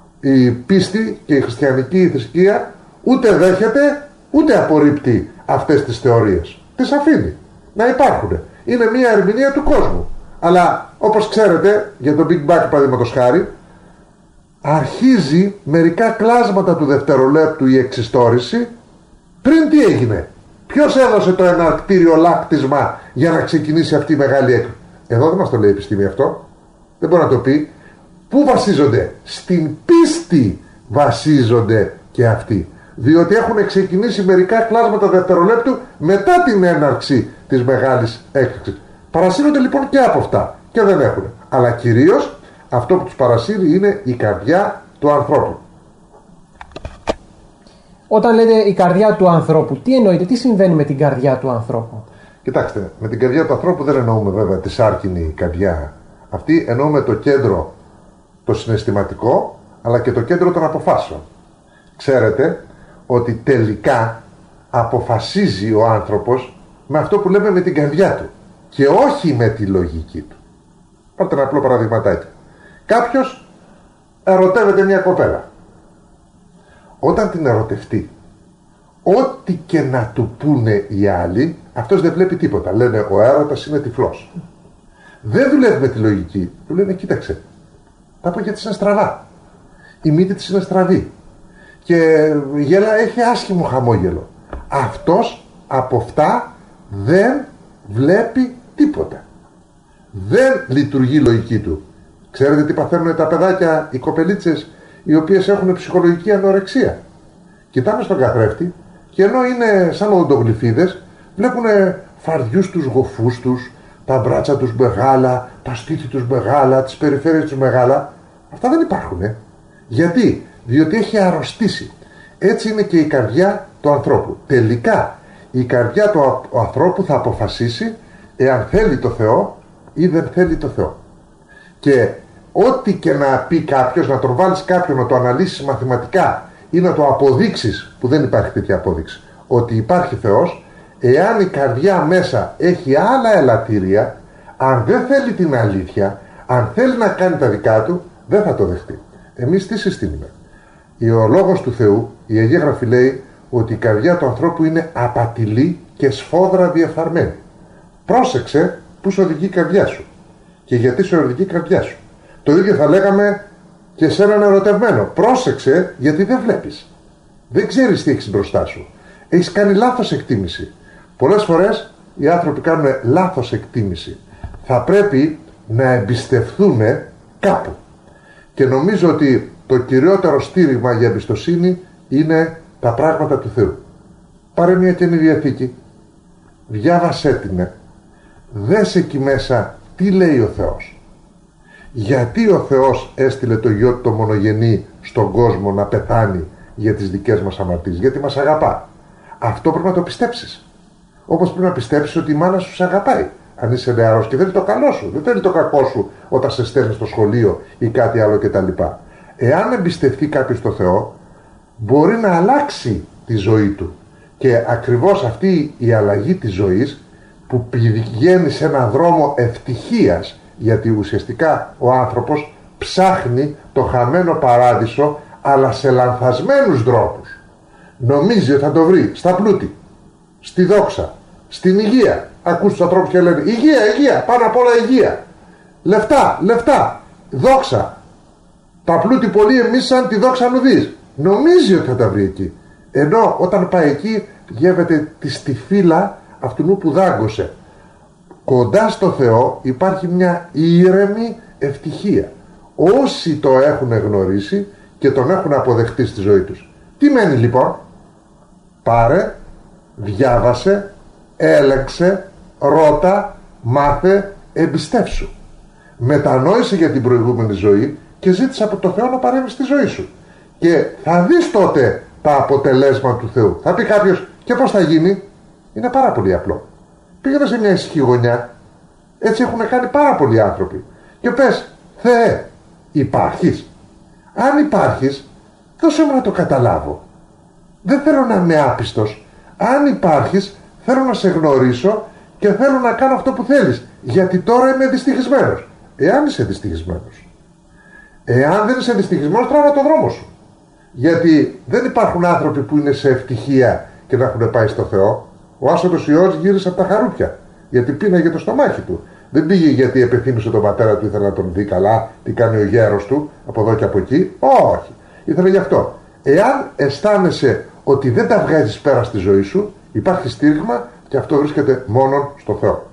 Η πίστη και η χριστιανική θρησκεία ούτε δέχεται ούτε απορρίπτει αυτές τις θεωρίες. Τις αφήνει να υπάρχουν. Είναι μια ερμηνεία του κόσμου. Αλλά όπως ξέρετε, για το Big Bang παραδείγματος χάρη, αρχίζει μερικά κλάσματα του δευτερολέπτου η εξιστόρηση. Πριν τι έγινε? Ποιος έδωσε το εναρκτήριο λάκτισμα για να ξεκινήσει αυτή η μεγάλη έκρηξη? Εδώ δεν μας το λέει η επιστήμη αυτό. Δεν μπορεί να το πει. Πού βασίζονται? Στην πίστη βασίζονται και αυτοί. Διότι έχουν ξεκινήσει μερικά κλάσματα δευτερολέπτου μετά την έναρξη της μεγάλης έκρηξης. Παρασύρονται λοιπόν και από αυτά και δεν έχουν. Αλλά κυρίως αυτό που τους παρασύρει είναι η καρδιά του ανθρώπου. Όταν λέτε η καρδιά του ανθρώπου, τι εννοείτε, τι συμβαίνει με την καρδιά του ανθρώπου? Κοιτάξτε, με την καρδιά του ανθρώπου δεν εννοούμε βέβαια τη σάρκινη καρδιά αυτή, εννοούμε το κέντρο το συναισθηματικό, αλλά και το κέντρο των αποφάσεων. Ξέρετε ότι τελικά αποφασίζει ο άνθρωπος με αυτό που λέμε με την καρδιά του και όχι με τη λογική του. Πάρτε ένα απλό παραδειγματάκι. Κάποιος ερωτεύεται μια κοπέλα. Όταν την ερωτευτεί, ό,τι και να του πούνε οι άλλοι, αυτός δεν βλέπει τίποτα. Λένε ο έρωτας είναι τυφλός. Δεν δουλεύει με τη λογική. Του λένε κοίταξε, τα πόδια της είναι στραβά, η μύτη της είναι στραβή και γέλα, έχει άσχημο χαμόγελο. Αυτός από αυτά δεν βλέπει τίποτα. Δεν λειτουργεί η λογική του. Ξέρετε τι παθαίνουν τα παιδάκια, οι κοπελίτσες, οι οποίες έχουν ψυχολογική ανορεξία? Κοιτάμε στον καθρέφτη και ενώ είναι σαν οδοντογλυφίδες, βλέπουν φαρδιούς τους γοφούς τους, τα μπράτσα τους μεγάλα, τα στήθη τους μεγάλα, τις περιφέρειες τους μεγάλα. Αυτά δεν υπάρχουν. Ε. Γιατί? Διότι έχει αρρωστήσει. Έτσι είναι και η καρδιά του ανθρώπου. Τελικά η καρδιά του ανθρώπου θα αποφασίσει εάν θέλει το Θεό ή δεν θέλει το Θεό. Και ό,τι και να πει κάποιος, να τον βάλεις κάποιον να το αναλύσεις μαθηματικά ή να το αποδείξεις, που δεν υπάρχει τέτοια απόδειξη, ότι υπάρχει Θεός, εάν η καρδιά μέσα έχει άλλα ελαττήρια, αν δεν θέλει την αλήθεια, αν θέλει να κάνει τα δικά του, δεν θα το δεχτεί. Εμείς τι συστήνουμε? Ο λόγος του Θεού, η Αγία Γραφή λέει ότι η καρδιά του ανθρώπου είναι απατηλή και σφόδρα διεφθαρμένη. Πρόσεξε που σε οδηγεί η καρδιά σου και γιατί σε οδηγεί η καρδιά σου. Το ίδιο θα λέγαμε και σε έναν ερωτευμένο. Πρόσεξε γιατί δεν βλέπεις. Δεν ξέρεις τι έχεις μπροστά σου. Έχεις κάνει λάθος εκτίμηση. Πολλές φορές οι άνθρωποι κάνουν λάθος εκτίμηση. Θα πρέπει να εμπιστευθούν κάπου. Και νομίζω ότι το κυριότερο στήριγμα για εμπιστοσύνη είναι τα πράγματα του Θεού. Πάρε μια Καινή Διαθήκη, διάβασέ την, δες εκεί μέσα τι λέει ο Θεός. Γιατί ο Θεός έστειλε το γιο του το μονογενή στον κόσμο να πεθάνει για τις δικές μας αμαρτίες? Γιατί μας αγαπά. Αυτό πρέπει να το πιστέψεις. Όπως πρέπει να πιστέψεις ότι η μάνα σου σε αγαπάει. Αν είσαι νεαρός και θέλει το καλό σου, δεν θέλει το κακό σου όταν σε στέλνει στο σχολείο ή κάτι άλλο κτλ. Εάν εμπιστευτεί κάποιος το Θεό, μπορεί να αλλάξει τη ζωή του. Και ακριβώς αυτή η αλλαγή της ζωής που πηγαίνει σε έναν δρόμο ευτυχίας, γιατί ουσιαστικά ο άνθρωπος ψάχνει το χαμένο παράδεισο, αλλά σε λανθασμένους δρόμους. Νομίζει ότι θα το βρει στα πλούτη, στη δόξα, στην υγεία. Ακούς τους ανθρώπους και λένε υγεία, υγεία, πάνω απ' όλα υγεία. Λεφτά, λεφτά, δόξα. Τα πλούτη πολύ εμείς σαν τη δόξα νουδείς. Νομίζει ότι θα τα βρει εκεί. Ενώ όταν πάει εκεί γεύεται τη στιφύλα αυτού που δάγκωσε. Κοντά στο Θεό υπάρχει μια ήρεμη ευτυχία. Όσοι το έχουν γνωρίσει και τον έχουν αποδεχτεί στη ζωή τους. Τι μένει λοιπόν? Πάρε, διάβασε, έλεξε, ρώτα, μάθε, εμπιστεύσου. Μετανόησε για την προηγούμενη ζωή και ζήτησε από το Θεό να παρέμβει στη ζωή σου. Και θα δεις τότε τα αποτελέσματα του Θεού. Θα πει κάποιος, και πώς θα γίνει? Είναι πάρα πολύ απλό. Πήγαινε σε μια ησυχή γωνιά. Έτσι έχουν κάνει πάρα πολλοί άνθρωποι. Και πες, Θεέ, υπάρχεις? Αν υπάρχεις, δώσε μου να το καταλάβω. Δεν θέλω να είμαι άπιστος. Αν υπάρχεις, θέλω να σε γνωρίσω και θέλω να κάνω αυτό που θέλεις. Γιατί τώρα είμαι δυστυχισμένος. Εάν είσαι δυστυχισμένος, εάν δεν είσαι δυστυχισμένος, τράβα το δρόμο σου. Γιατί δεν υπάρχουν άνθρωποι που είναι σε ευτυχία και να έχουν πάει στο Θεό. Ο Άσωτος Υιός γύρισε από τα χαρούπια, γιατί πίναγε το στομάχι του. Δεν πήγε γιατί επιθύμησε τον πατέρα του, ήθελε να τον δει καλά, τι κάνει ο γέρος του, από εδώ και από εκεί. Όχι. Ήθελε γι' αυτό. Εάν αισθάνεσαι ότι δεν τα βγάζεις πέρα στη ζωή σου, υπάρχει στήριγμα και αυτό βρίσκεται μόνο στο Θεό.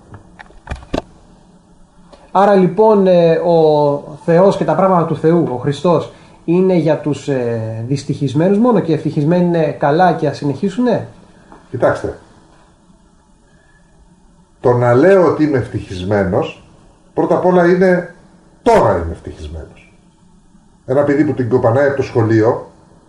Άρα λοιπόν ο Θεός και τα πράγματα του Θεού, ο Χριστός, είναι για τους ε, δυστυχισμένους μόνο και ευτυχισμένοι είναι καλά και ας συνεχίσουνε? Κοιτάξτε, το να λέω ότι είμαι ευτυχισμένος, πρώτα απ' όλα είναι τώρα είμαι ευτυχισμένος. Ένα παιδί που την κοπανάει από το σχολείο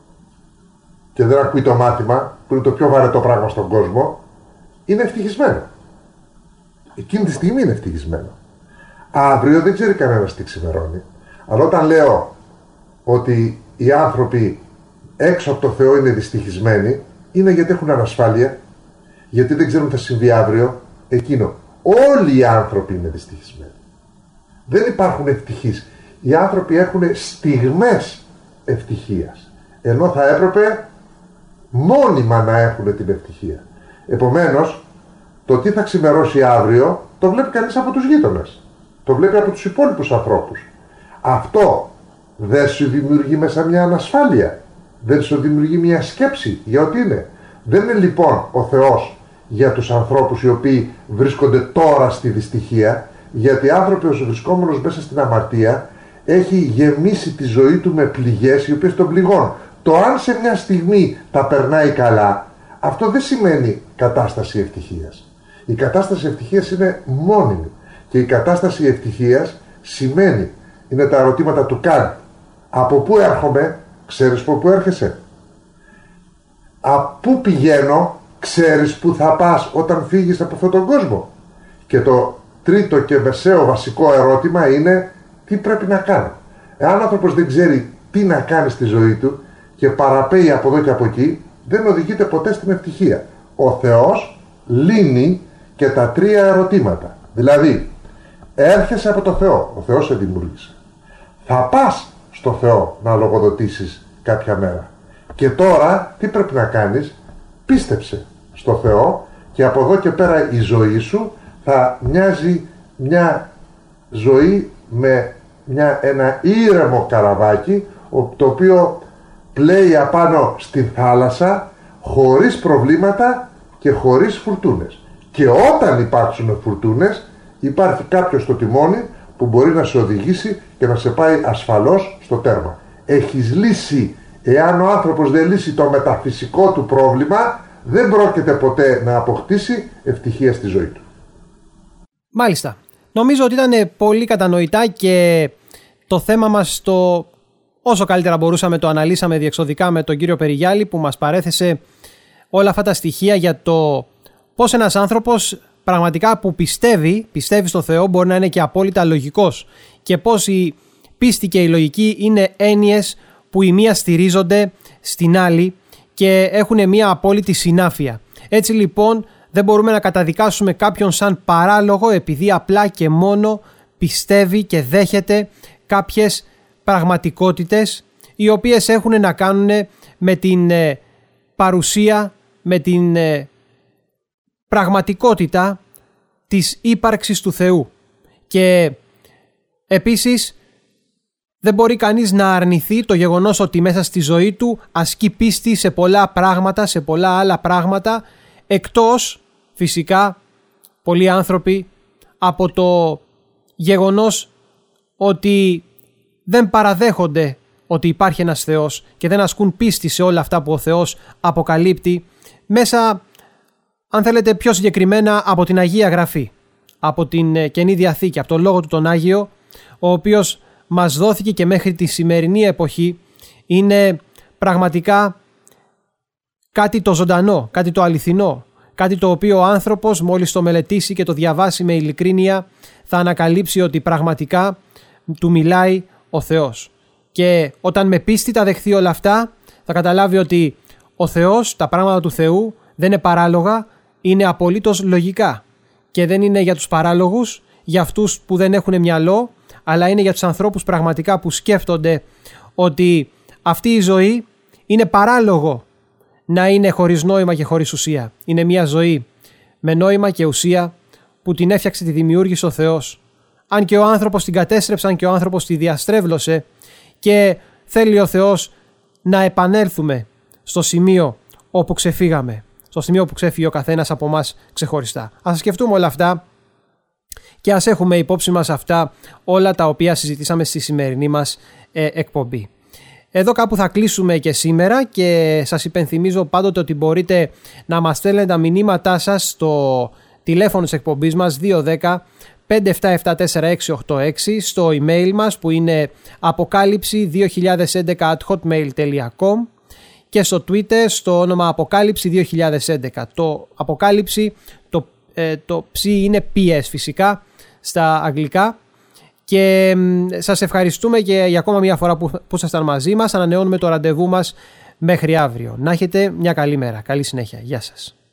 και δεν ακούει το μάθημα, που είναι το πιο βαρετό πράγμα στον κόσμο, είναι ευτυχισμένο. Εκείνη τη στιγμή είναι ευτυχισμένο. Αύριο δεν ξέρει κανένας τι ξημερώνει. Αλλά όταν λέω ότι οι άνθρωποι έξω από το Θεό είναι δυστυχισμένοι, είναι γιατί έχουν ανασφάλεια, γιατί δεν ξέρουν τι θα συμβεί αύριο. Εκείνο. Όλοι οι άνθρωποι είναι δυστυχισμένοι. Δεν υπάρχουν ευτυχείς. Οι άνθρωποι έχουν στιγμές ευτυχίας, ενώ θα έπρεπε μόνιμα να έχουν την ευτυχία. Επομένως, το τι θα ξημερώσει αύριο το βλέπει κανείς από τους γείτονες, το βλέπει από τους υπόλοιπους ανθρώπους. Αυτό δεν σου δημιουργεί μέσα μια ανασφάλεια, δεν σου δημιουργεί μια σκέψη για ό,τι είναι? Δεν είναι λοιπόν ο Θεός για τους ανθρώπους οι οποίοι βρίσκονται τώρα στη δυστυχία, γιατί άνθρωποι ως βρισκόμενος μέσα στην αμαρτία έχει γεμίσει τη ζωή του με πληγές οι οποίες τον πληγώνουν. Το αν σε μια στιγμή τα περνάει καλά, αυτό δεν σημαίνει κατάσταση ευτυχίας. Η κατάσταση ευτυχίας είναι μόνιμη και η κατάσταση ευτυχίας σημαίνει, είναι τα ερωτήματα του Καντ. Από πού έρχομαι? Ξέρεις από πού έρχεσαι? Από πού πηγαίνω? Ξέρεις που θα πας όταν φύγεις από αυτόν τον κόσμο? Και το τρίτο και μεσαίο βασικό ερώτημα είναι τι πρέπει να κάνω. Εάν ο άνθρωπος δεν ξέρει τι να κάνει στη ζωή του και παραπέει από εδώ και από εκεί, δεν οδηγείται ποτέ στην ευτυχία. Ο Θεός λύνει και τα τρία ερωτήματα. Δηλαδή, έρχεσαι από το Θεό, ο Θεός σε δημιούργησε. Θα πας στο Θεό να λογοδοτήσεις κάποια μέρα. Και τώρα τι πρέπει να κάνεις? Πίστεψε στο Θεό και από εδώ και πέρα η ζωή σου θα μοιάζει μια ζωή με μια, ένα ήρεμο καραβάκι το οποίο πλέει απάνω στην θάλασσα χωρίς προβλήματα και χωρίς φουρτούνες. Και όταν υπάρξουν φουρτούνες υπάρχει κάποιος στο τιμόνι που μπορεί να σε οδηγήσει και να σε πάει ασφαλώς στο τέρμα. Έχεις λύσει. Εάν ο άνθρωπος δεν λύσει το μεταφυσικό του πρόβλημα, δεν πρόκειται ποτέ να αποκτήσει ευτυχία στη ζωή του. Μάλιστα. Νομίζω ότι ήταν πολύ κατανοητά και το θέμα μας το όσο καλύτερα μπορούσαμε το αναλύσαμε διεξοδικά με τον κύριο Περιγιάλη, που μας παρέθεσε όλα αυτά τα στοιχεία για το πώς ένας άνθρωπος πραγματικά που πιστεύει, πιστεύει στο Θεό, μπορεί να είναι και απόλυτα λογικός, και πώς η πίστη και η λογική είναι έννοιες που η μία στηρίζονται στην άλλη και έχουν μία απόλυτη συνάφεια. Έτσι λοιπόν δεν μπορούμε να καταδικάσουμε κάποιον σαν παράλογο επειδή απλά και μόνο πιστεύει και δέχεται κάποιες πραγματικότητες οι οποίες έχουν να κάνουν με την παρουσία, με την πραγματικότητα της ύπαρξης του Θεού. Και επίσης δεν μπορεί κανείς να αρνηθεί το γεγονός ότι μέσα στη ζωή του ασκεί πίστη σε πολλά πράγματα, σε πολλά άλλα πράγματα, εκτός φυσικά πολλοί άνθρωποι από το γεγονός ότι δεν παραδέχονται ότι υπάρχει ένας Θεός και δεν ασκούν πίστη σε όλα αυτά που ο Θεός αποκαλύπτει μέσα, αν θέλετε πιο συγκεκριμένα, από την Αγία Γραφή, από την Καινή Διαθήκη, από τον Λόγο του τον Άγιο, ο οποίος μας δόθηκε και μέχρι τη σημερινή εποχή είναι πραγματικά κάτι το ζωντανό, κάτι το αληθινό, κάτι το οποίο ο άνθρωπος μόλις το μελετήσει και το διαβάσει με ειλικρίνεια θα ανακαλύψει ότι πραγματικά του μιλάει ο Θεός. Και όταν με πίστη τα δεχθεί όλα αυτά, θα καταλάβει ότι ο Θεός, τα πράγματα του Θεού δεν είναι παράλογα, είναι απολύτως λογικά. Και δεν είναι για τους παράλογους, για αυτούς που δεν έχουν μυαλό, αλλά είναι για τους ανθρώπους πραγματικά που σκέφτονται ότι αυτή η ζωή είναι παράλογο να είναι χωρίς νόημα και χωρίς ουσία. Είναι μια ζωή με νόημα και ουσία που την έφτιαξε, τη δημιούργησε ο Θεός. Αν και ο άνθρωπος την κατέστρεψε, αν και ο άνθρωπος τη διαστρέβλωσε, και θέλει ο Θεός να επανέλθουμε στο σημείο όπου ξεφύγαμε, στο σημείο που ξέφυγε ο καθένας από εμάς ξεχωριστά. Ας σκεφτούμε όλα αυτά και ας έχουμε υπόψη μας αυτά όλα τα οποία συζητήσαμε στη σημερινή μας ε, εκπομπή. Εδώ κάπου θα κλείσουμε και σήμερα και σας υπενθυμίζω πάντοτε ότι μπορείτε να μας στέλνετε τα μηνύματά σας στο τηλέφωνο της εκπομπής μας δύο ένα μηδέν πέντε επτά επτά τέσσερα έξι οκτώ έξι, στο email μας που είναι αποκάλυψη δύο χιλιάδες έντεκα at hotmail τελεία com και στο Twitter στο όνομα αποκάλυψη δύο χιλιάδες έντεκα. Το αποκάλυψη, το, ε, το ψ είναι πι ες φυσικά στα αγγλικά. Και σας ευχαριστούμε και για ακόμα μια φορά που, που ήσασταν μαζί μας. Ανανεώνουμε το ραντεβού μας μέχρι αύριο. Να έχετε μια καλή μέρα. Καλή συνέχεια. Γεια σας.